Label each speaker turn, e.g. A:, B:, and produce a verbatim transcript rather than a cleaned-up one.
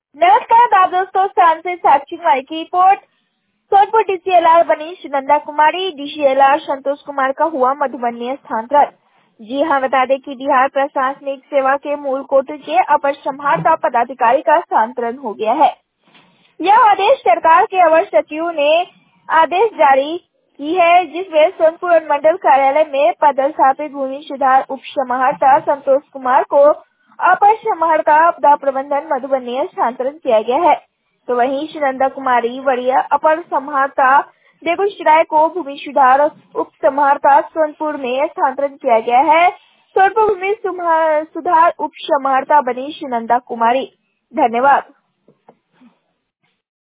A: नमस्कार आप दोस्तों, स्थान से साक्षी कुमारी की रिपोर्ट। सोनपुर डीसीएलआर बनी सुनंदा कुमारी, डीसीएलआर संतोष कुमार का हुआ मधुबनी स्थानांतरण। जी हां, बता दें कि बिहार प्रशासनिक सेवा के मूल कोटे के अपर संभागता पदाधिकारी का स्थानांतरण हो गया है। यह आदेश सरकार के अवर सचिव ने आदेश जारी की है, जिसमें सोनपुर अनुमंडल कार्यालय में पदस्थापित भूमि सुधार उप समाहर्ता संतोष कुमार को अपर समाहर्ता आपदा प्रबंधन मधुबनी स्थानांतरण किया गया है। तो वहीं सुनंदा कुमारी वरीय अपर समाहर्ता बेगूसराय को भूमि सुधार उप समाहर्ता सोनपुर में स्थानांतरण किया गया है। सोनपुर भूमि सुधार उप समाहर्ता बनी सुनंदा कुमारी। धन्यवाद।